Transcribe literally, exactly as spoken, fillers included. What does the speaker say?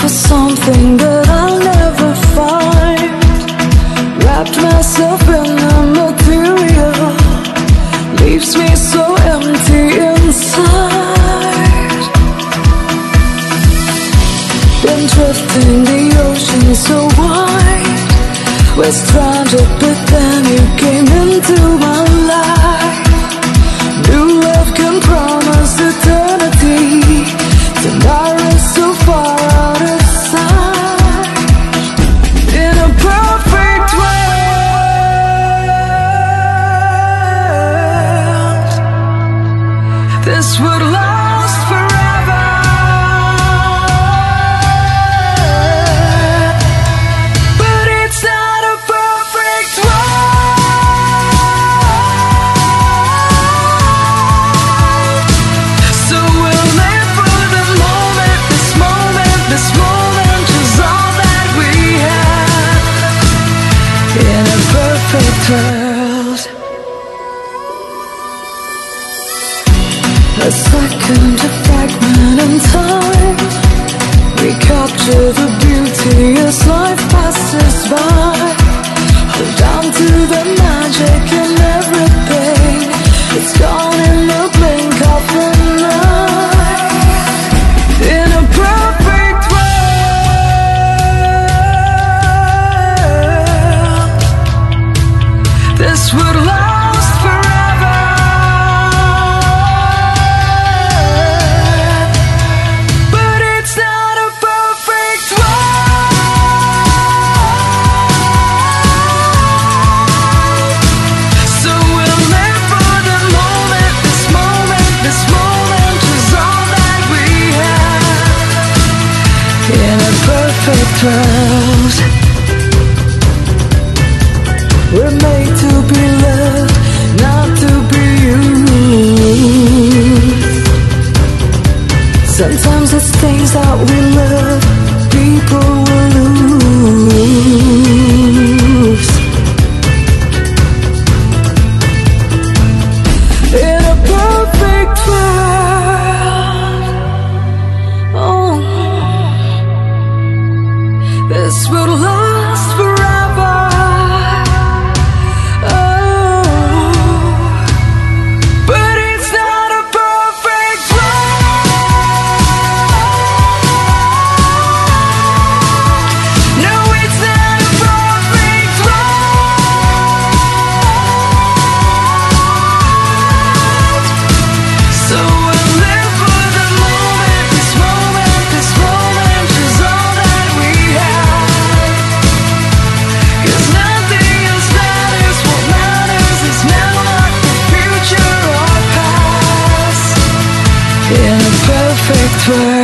for something that I'll never find. Wrapped myself in the material, leaves me so empty inside. Been drifting the ocean so wide, we're stranded, but then you came into my life. New love can promise eternity, tomorrow's so far out of sight. In a perfect world, this would last forever. But it's not a perfect world. So we'll live for the moment, this moment, this moment is all that we have. In a perfect world, a second, a fragment in time, we capture the beauty as life passes by. Hold on to the magic in everything, it's gone in the blink of an eye. In a perfect world, this would last forever. But it's not a perfect world. So we'll live for the moment, this moment, this moment is all that we have. In a perfect world, we're made to be loved, not to be used. Sometimes it's things that we love, people will lose. In a perfect world, oh, this would last forever. Oh, but it's not a perfect world. No, it's not a perfect world. So we'll live for the moment, this moment, this moment is all that we have. 'Cause nothing else matters, what matters is now, not the future or past. In a perfect world.